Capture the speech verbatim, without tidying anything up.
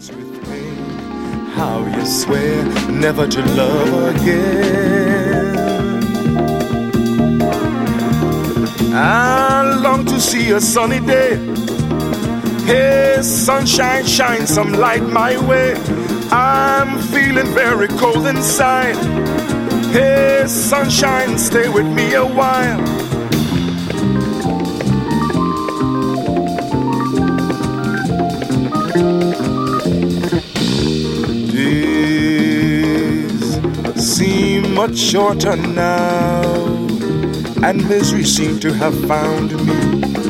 with pain. How you swear never to love again. I long to see a sunny day. Hey, sunshine, shine some light my way. I'm feeling very cold inside. Hey, sunshine, stay with me a while. Days seem much shorter now, and misery seemed to have found me.